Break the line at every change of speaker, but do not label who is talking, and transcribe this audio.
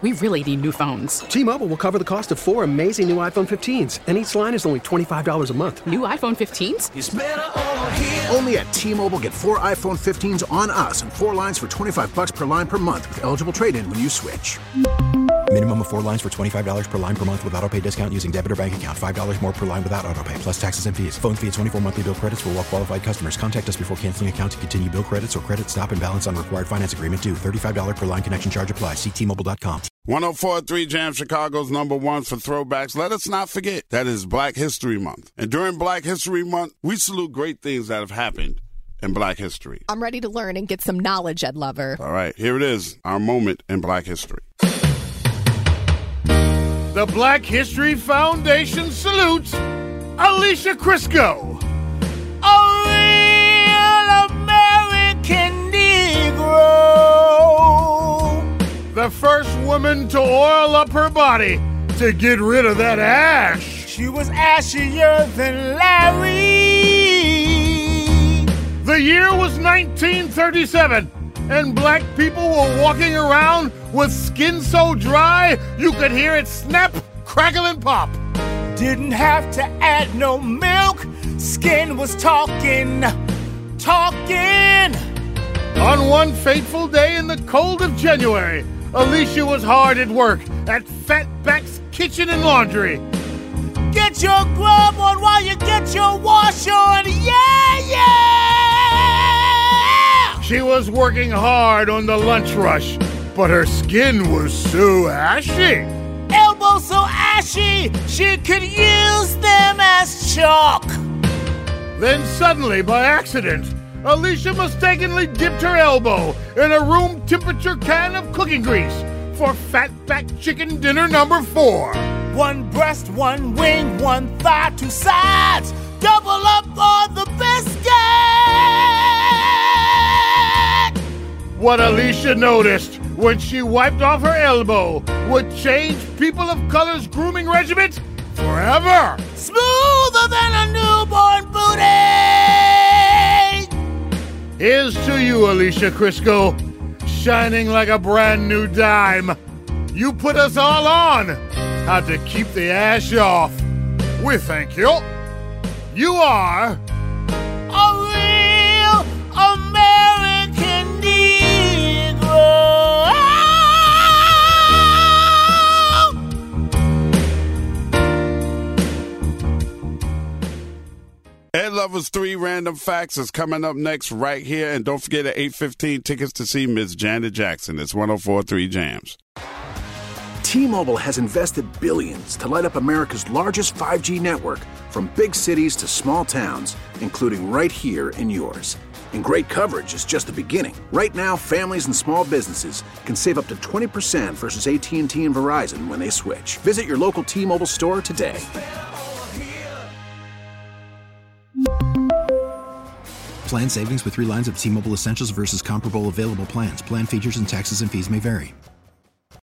We really need new phones.
T-Mobile will cover the cost of 4 amazing new iPhone 15s, and each line is only $25 a month.
New iPhone 15s?
It's better over here.
Only at T-Mobile, get 4 iPhone 15s on us and 4 lines for $25 per line per month with eligible trade-in when you switch.
Minimum of 4 lines for $25 per line per month with autopay discount using debit or bank account. $5 more per line without autopay, plus taxes and fees. Phone fee at 24 monthly bill credits for well-qualified customers. Contact us before canceling account to continue bill credits or credit stop and balance on required finance agreement due. $35 per line connection charge applies. See T-Mobile.com.
104.3 Jam, Chicago's #1 for throwbacks. Let us not forget that is Black History Month. And during Black History Month, we salute great things that have happened in Black history.
I'm ready to learn and get some knowledge, Ed Lover.
All right, here it is, our moment in Black history.
The Black History Foundation salutes Alicia Crisco, a real American Negro. The first woman to oil up her body to get rid of that ash.
She was ashier than Larry.
The year was 1937, and black people were walking around with skin so dry you could hear it snap, crackle, and pop.
Didn't have to add no milk. Skin was talking.
On one fateful day in the cold of January, Alicia was hard at work at Fatback's Kitchen and Laundry.
Get your grub on while you get your wash on. Yeah!
She was working hard on the lunch rush, but her skin was so ashy.
Elbows so ashy, she could use them as chalk.
Then suddenly, by accident, Alicia mistakenly dipped her elbow in a room temperature can of cooking grease for Fatback Chicken Dinner number 4.
1 breast, 1 wing, 1 thigh, 2 sides. Double up on the biscuit.
What Alicia noticed when she wiped off her elbow would change people of color's grooming regiment forever.
Smoother than a newborn booty.
Here's to you, Alicia Crisco, shining like a brand new dime. You put us all on how to keep the ash off. We thank you. You are
a real American Negro.
Ed Lover's 3 Random Facts is coming up next right here. And don't forget at 8:15 tickets to see Miss Janet Jackson. It's 104.3 Jams.
T-Mobile has invested billions to light up America's largest 5G network, from big cities to small towns, including right here in yours. And great coverage is just the beginning. Right now, families and small businesses can save up to 20% versus AT&T and Verizon when they switch. Visit your local T-Mobile store today.
Plan savings with 3 lines of T-Mobile Essentials versus comparable available plans. Plan features and taxes and fees may vary.